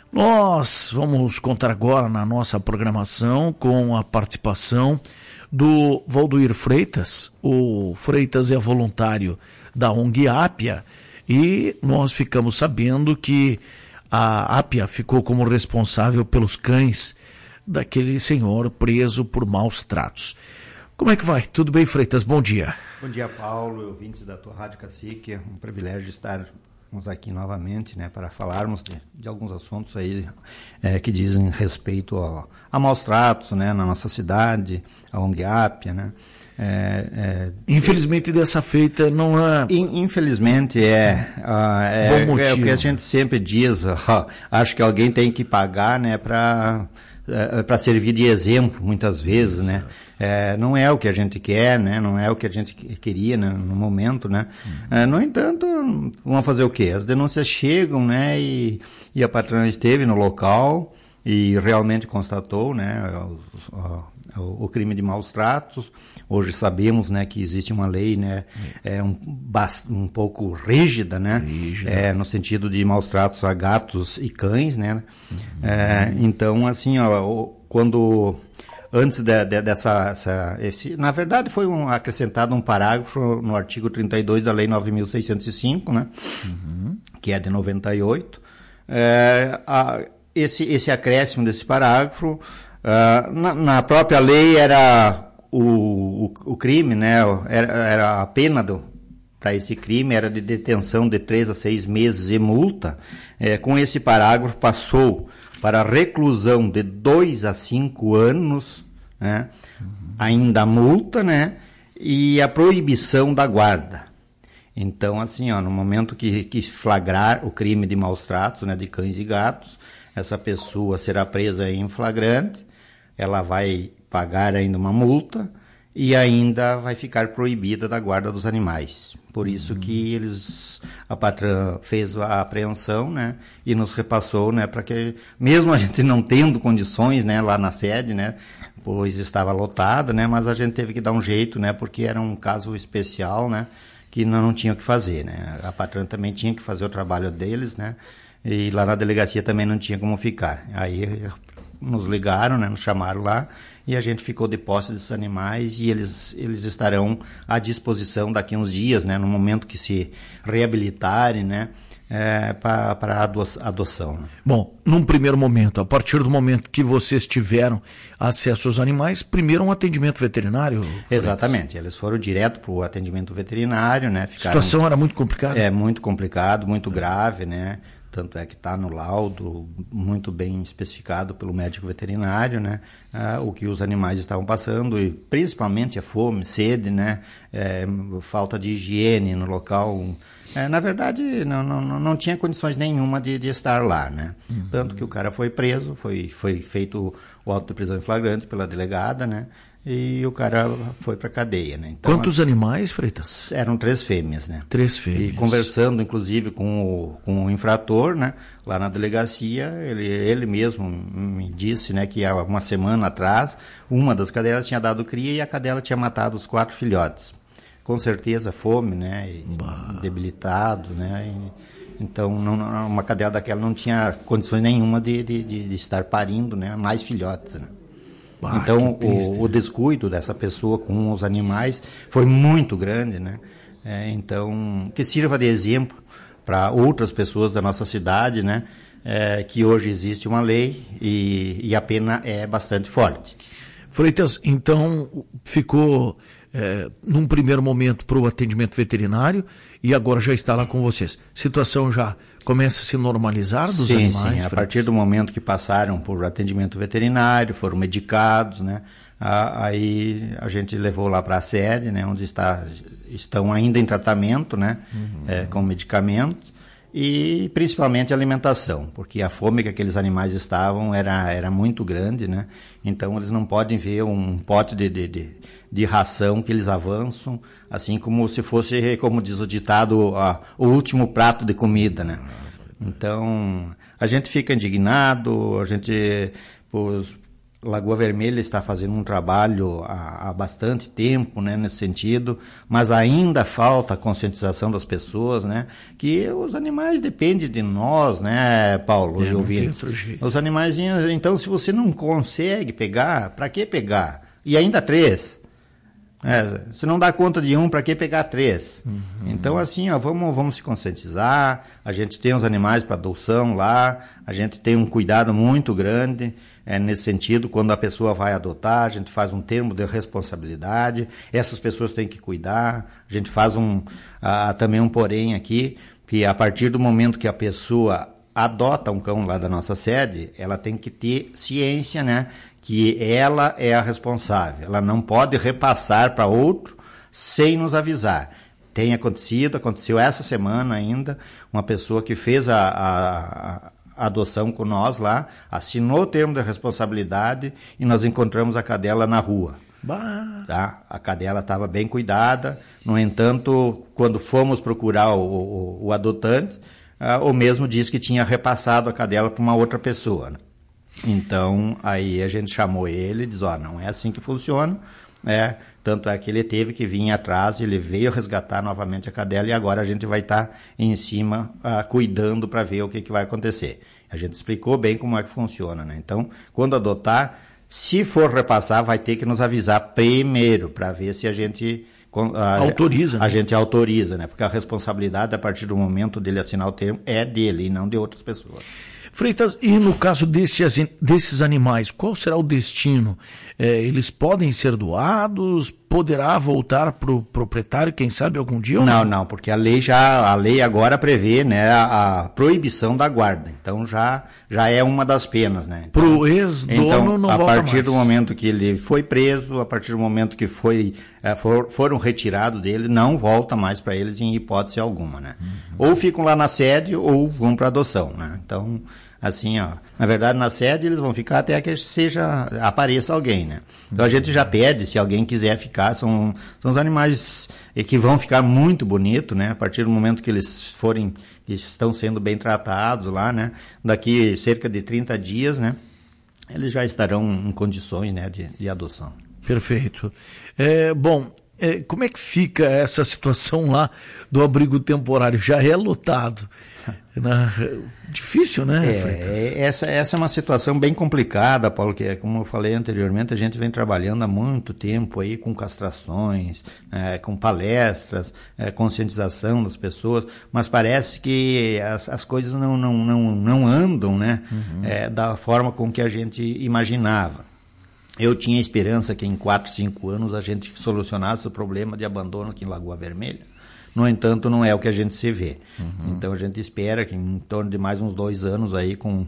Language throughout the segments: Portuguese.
Nós vamos contar agora na nossa programação com a participação do Valdoir Freitas. O Freitas é voluntário da ONG Ápia e nós ficamos sabendo que a Ápia ficou como responsável pelos cães daquele senhor preso por maus tratos. Como é que vai? Tudo bem, Freitas? Bom dia. Bom dia, Paulo, ouvintes da tua Rádio Cacique. É um privilégio estarmos aqui novamente, né, para falarmos de alguns assuntos aí que dizem respeito a maus tratos, né, na nossa cidade, a ONG Ápia, né. Infelizmente dessa feita não é... Infelizmente é o que a gente sempre diz, acho que alguém tem que pagar, né, para servir de exemplo, muitas vezes, né. Não é o que a gente quer, né? Não é o que a gente queria, né, no momento, né? No entanto, vamos fazer o quê? As denúncias chegam, né? E a patrã esteve no local e realmente constatou, né, o crime de maus tratos. Hoje sabemos, né, que existe uma lei, né, um pouco rígida, né? No sentido de maus tratos a gatos e cães, né? Então, assim, quando... Antes na verdade foi acrescentado um parágrafo no artigo 32 da Lei 9.605, né? Que é de 98. Esse acréscimo desse parágrafo, na própria lei era o crime, né? Era a pena para esse crime era de detenção de 3 a 6 meses e multa. Com esse parágrafo passou para reclusão de 2 a 5 anos, né? Ainda a multa, né? E a proibição da guarda. Então, assim, no momento que flagrar o crime de maus tratos, né, de cães e gatos, essa pessoa será presa em flagrante, ela vai pagar ainda uma multa e ainda vai ficar proibida da guarda dos animais. Por isso que a patrã fez a apreensão, né, e nos repassou, né, para que, mesmo a gente não tendo condições, né, lá na sede, né, pois estava lotado, né, mas a gente teve que dar um jeito, né, porque era um caso especial, né, que não tinha o que fazer, né. A patrã também tinha que fazer o trabalho deles, né, e lá na delegacia também não tinha como ficar. Aí nos ligaram, né, nos chamaram lá, e a gente ficou de posse desses animais e eles estarão à disposição daqui a uns dias, né, no momento que se reabilitarem, né, para adoção. Né. Bom, num primeiro momento, a partir do momento que vocês tiveram acesso aos animais, primeiro um atendimento veterinário? Exatamente, eles foram direto para o atendimento veterinário, né. A situação era muito complicada? Muito complicado, muito grave, né. Tanto é que está no laudo, muito bem especificado pelo médico veterinário, né, o que os animais estavam passando, e principalmente a fome, sede, né, falta de higiene no local. Na verdade, não tinha condições nenhuma de estar lá, né. Tanto que o cara foi preso, foi feito o auto de prisão em flagrante pela delegada, né, e o cara foi para a cadeia, né. Então, quantos animais, Freitas? Eram 3 fêmeas, né. 3 fêmeas. E conversando, inclusive, com o infrator, né, lá na delegacia, ele mesmo me disse, né, que há uma semana atrás, uma das cadelas tinha dado cria e a cadela tinha matado os 4 filhotes. Com certeza, fome, né, debilitado, né, então uma cadela daquela não tinha condições nenhuma de estar parindo, né, mais filhotes, né. Então, o descuido dessa pessoa com os animais foi muito grande, né? Então, que sirva de exemplo para outras pessoas da nossa cidade, né? Que hoje existe uma lei e a pena é bastante forte. Freitas, então, ficou num primeiro momento para o atendimento veterinário e agora já está lá com vocês. Situação já começa a se normalizar dos animais? Sim, Freitas? A partir do momento que passaram por atendimento veterinário, foram medicados, né? Aí a gente levou lá para a sede, né? Onde estão ainda em tratamento, né? Com medicamentos. E principalmente a alimentação, porque a fome que aqueles animais estavam era muito grande, né? Então eles não podem ver um pote de ração que eles avançam, assim como se fosse, como diz o ditado, o último prato de comida, né? Então a gente fica indignado, a gente Lagoa Vermelha está fazendo um trabalho há bastante tempo, né, nesse sentido, mas ainda falta a conscientização das pessoas, né, que os animais dependem de nós, né, Paulo e ouvintes. Os animaizinhos, então, se você não consegue pegar, para que pegar? E ainda 3. Se não dá conta de 1, para que pegar 3? Então, assim, ó, vamos se conscientizar. A gente tem os animais para adoção lá, a gente tem um cuidado muito grande nesse sentido. Quando a pessoa vai adotar, a gente faz um termo de responsabilidade, essas pessoas têm que cuidar. A gente faz também um porém aqui, que a partir do momento que a pessoa adota um cão lá da nossa sede, ela tem que ter ciência, né, que ela é a responsável. Ela não pode repassar para outro sem nos avisar. Aconteceu essa semana ainda, uma pessoa que fez a adoção com nós lá, assinou o termo de responsabilidade e nós encontramos a cadela na rua. Tá? A cadela estava bem cuidada, no entanto, quando fomos procurar o adotante, o mesmo disse que tinha repassado a cadela para uma outra pessoa, né? Então, aí a gente chamou ele e disse, não é assim que funciona, tanto é que ele teve que vir atrás, ele veio resgatar novamente a cadela e agora a gente vai estar em cima cuidando para ver o que vai acontecer. A gente explicou bem como é que funciona, né? Então, quando adotar, se for repassar, vai ter que nos avisar primeiro para ver se a gente autoriza. A gente autoriza, né? Porque a responsabilidade, a partir do momento dele assinar o termo, é dele e não de outras pessoas. Freitas, e no caso desses animais, qual será o destino? Eles podem ser doados? Poderá voltar para o proprietário, quem sabe, algum dia? Não, porque a lei agora prevê, né, a proibição da guarda. Então já é uma das penas, né? Para o ex-dono não volta mais. A partir do momento que ele foi preso, a partir do momento que foram retirados dele, não volta mais para eles em hipótese alguma, né? Ou ficam lá na sede ou vão para adoção, né? Então, assim, na verdade, na sede eles vão ficar até que apareça alguém, né? Então a gente já pede, se alguém quiser ficar, são os animais que vão ficar muito bonitos, né? A partir do momento que eles estão sendo bem tratados lá, né? Daqui cerca de 30 dias, né? Eles já estarão em condições, né, de adoção. Perfeito. Como é que fica essa situação lá do abrigo temporário? Já é lotado. Difícil, né, Freitas? Essa é uma situação bem complicada, Paulo, que como eu falei anteriormente, a gente vem trabalhando há muito tempo aí com castrações, com palestras, conscientização das pessoas, mas parece que as coisas não andam, né, da forma com que a gente imaginava. Eu tinha esperança que em 4, 5 anos a gente solucionasse o problema de abandono aqui em Lagoa Vermelha. No entanto, não é o que a gente se vê. Então, a gente espera que em torno de mais uns 2 anos aí, com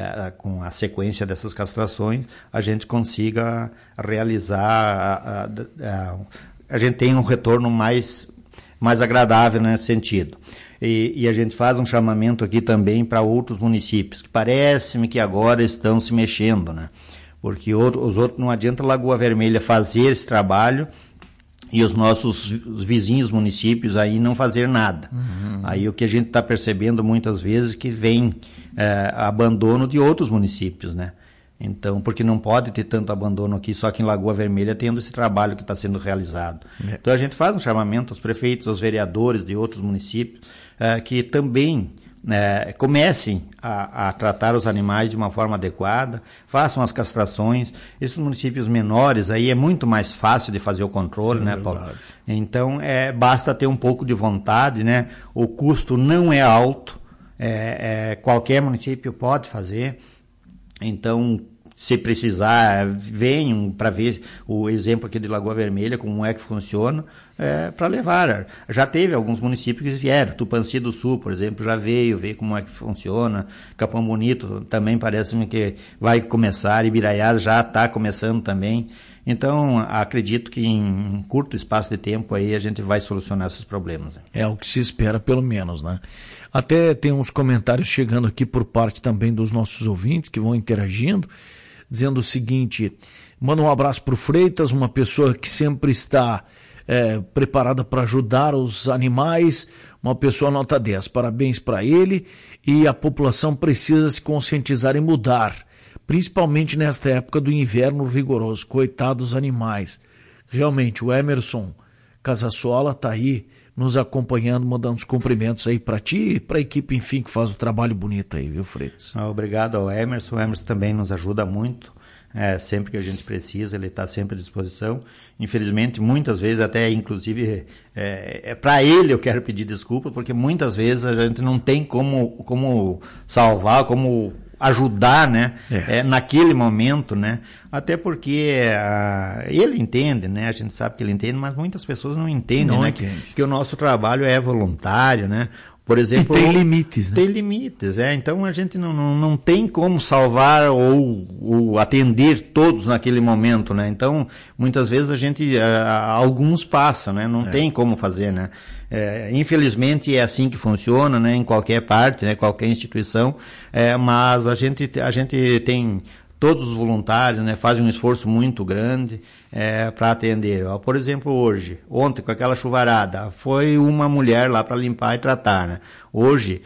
a sequência dessas castrações, a gente consiga realizar, a gente tem um retorno mais agradável nesse sentido. E a gente faz um chamamento aqui também para outros municípios, que parece-me que agora estão se mexendo, né? Porque os outros, não adianta Lagoa Vermelha fazer esse trabalho e os nossos vizinhos municípios aí não fazer nada. Aí o que a gente está percebendo muitas vezes que vem abandono de outros municípios, né? Então, porque não pode ter tanto abandono aqui, só que em Lagoa Vermelha tendo esse trabalho que está sendo realizado. Então a gente faz um chamamento aos prefeitos, aos vereadores de outros municípios, que também comecem a tratar os animais de uma forma adequada, façam as castrações. Esses municípios menores aí é muito mais fácil de fazer o controle, né, Paulo? Então, basta ter um pouco de vontade, né? O custo não é alto, qualquer município pode fazer. Então, se precisar, venham para ver o exemplo aqui de Lagoa Vermelha, como é que funciona, para levar. Já teve alguns municípios que vieram, Tupanci do Sul, por exemplo, já veio ver como é que funciona, Capão Bonito também parece-me que vai começar, Ibiraiara já está começando também. Então, acredito que em curto espaço de tempo aí a gente vai solucionar esses problemas. É o que se espera, pelo menos, né? Até tem uns comentários chegando aqui por parte também dos nossos ouvintes que vão interagindo, dizendo o seguinte: manda um abraço para o Freitas, uma pessoa que sempre está preparada para ajudar os animais, uma pessoa nota 10, parabéns para ele, e a população precisa se conscientizar e mudar principalmente nesta época do inverno rigoroso. Coitados animais. Realmente, o Emerson Casasola está aí nos acompanhando, mandando os cumprimentos aí para ti e para a equipe, enfim, que faz o trabalho bonito aí, viu, Freitas? Obrigado ao Emerson. O Emerson também nos ajuda muito. Sempre que a gente precisa, ele está sempre à disposição. Infelizmente, muitas vezes, até inclusive, para ele eu quero pedir desculpa, porque muitas vezes a gente não tem como salvar, como ajudar, né? Naquele momento, né? Até porque ele entende, né? A gente sabe que ele entende, mas muitas pessoas não entendem, né? Que o nosso trabalho é voluntário, né? Por exemplo, e tem limites, né? Tem limites, então a gente não tem como salvar ou atender todos naquele momento, né? Então, muitas vezes alguns passam, né? Não tem como fazer, né? Infelizmente é assim que funciona, né? Em qualquer parte, né? Qualquer instituição, mas a gente tem todos os voluntários, né, fazem um esforço muito grande para atender. Por exemplo, ontem com aquela chuvarada, foi uma mulher lá para limpar e tratar, né? Hoje,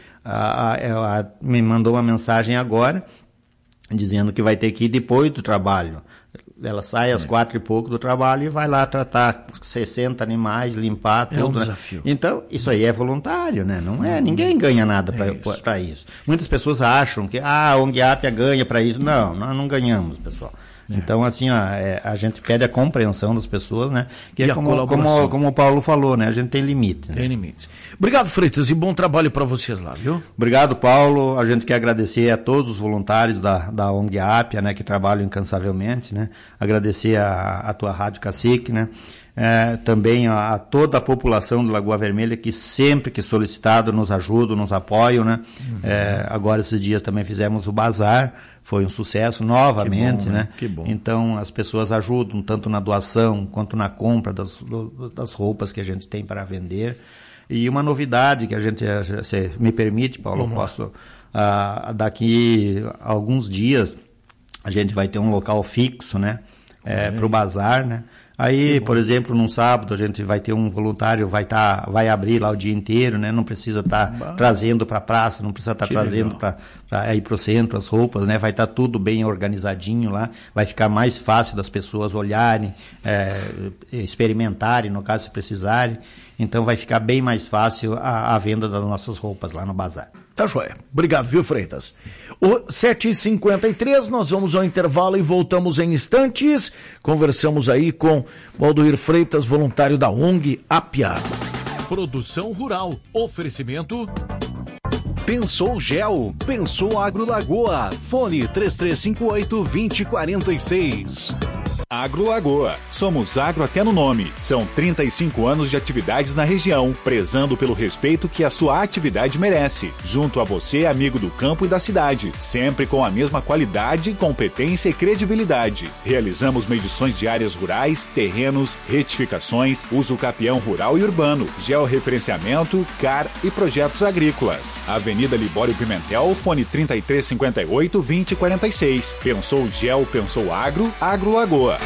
ela me mandou uma mensagem agora, dizendo que vai ter que ir depois do trabalho. Ela sai às 4 e pouco do trabalho e vai lá tratar 60 animais, limpar tudo. É um desafio. Né? Então, isso aí é voluntário, né? Não ninguém ganha nada para isso. Muitas pessoas acham que a ONG Ápia ganha para isso. Não, nós não ganhamos, pessoal. Então, assim, a gente pede a compreensão das pessoas, né? Que como o Paulo falou, né? A gente tem limites. Né? Tem limites. Obrigado, Freitas, e bom trabalho para vocês lá, viu? Obrigado, Paulo. A gente quer agradecer a todos os voluntários da ONG Ápia, né? Que trabalham incansavelmente, né? Agradecer a tua Rádio Cacique, né? Também a toda a população do Lagoa Vermelha que sempre que solicitado nos ajudam, nos apoiam, né? Agora esses dias também fizemos o bazar, foi um sucesso novamente, né? Que bom. Então as pessoas ajudam tanto na doação quanto na compra das roupas que a gente tem para vender. E uma novidade que a gente, se me permite, Paulo, posso daqui a alguns dias a gente vai ter um local fixo, né? Para o bazar, né? Aí, por exemplo, num sábado a gente vai ter um voluntário, vai abrir lá o dia inteiro, né? Não precisa estar trazendo para a praça, não precisa estar trazendo para ir para o centro as roupas, né? Vai estar tudo bem organizadinho lá, vai ficar mais fácil das pessoas olharem, experimentarem, no caso se precisarem. Então vai ficar bem mais fácil a venda das nossas roupas lá no bazar. Tá joia. Obrigado, viu, Freitas? 7h53, nós vamos ao intervalo e voltamos em instantes. Conversamos aí com Valdoir Freitas, voluntário da ONG Ápia. Produção Rural. Oferecimento... Pensou Gel, Pensou Agro Lagoa, fone 3358-2046. Agro Lagoa, somos agro até no nome, são 35 anos de atividades na região, prezando pelo respeito que a sua atividade merece, junto a você, amigo do campo e da cidade, sempre com a mesma qualidade, competência e credibilidade. Realizamos medições de áreas rurais, terrenos, retificações, uso capião rural e urbano, georreferenciamento, CAR e projetos agrícolas. Avenida Libório Pimentel, fone 3358-2046. Pensou Gel, Pensou Agro, Agro Lagoa.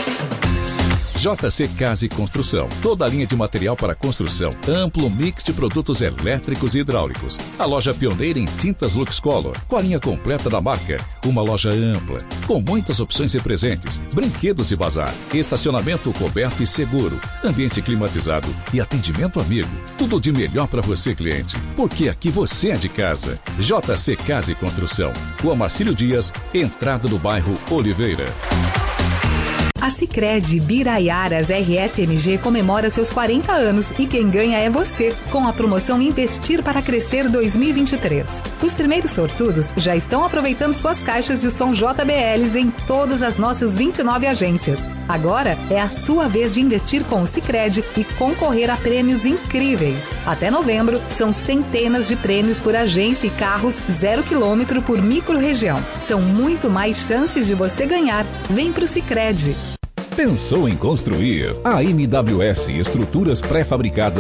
JC Casa e Construção. Toda a linha de material para construção. Amplo mix de produtos elétricos e hidráulicos. A loja pioneira em tintas Luxcolor. Com a linha completa da marca. Uma loja ampla, com muitas opções e presentes. Brinquedos e bazar. Estacionamento coberto e seguro. Ambiente climatizado e atendimento amigo. Tudo de melhor para você, cliente. Porque aqui você é de casa. JC Casa e Construção. Rua Marcílio Dias, entrada do bairro Oliveira. A Sicredi Biraiaras RSMG comemora seus 40 anos e quem ganha é você, com a promoção Investir para Crescer 2023. Os primeiros sortudos já estão aproveitando suas caixas de som JBLs em todas as nossas 29 agências. Agora é a sua vez de investir com o Sicredi e concorrer a prêmios incríveis. Até novembro, são centenas de prêmios por agência e carros 0 km por micro-região. São muito mais chances de você ganhar. Vem pro Sicredi. Pensou em construir? A MWS Estruturas Pré-Fabricadas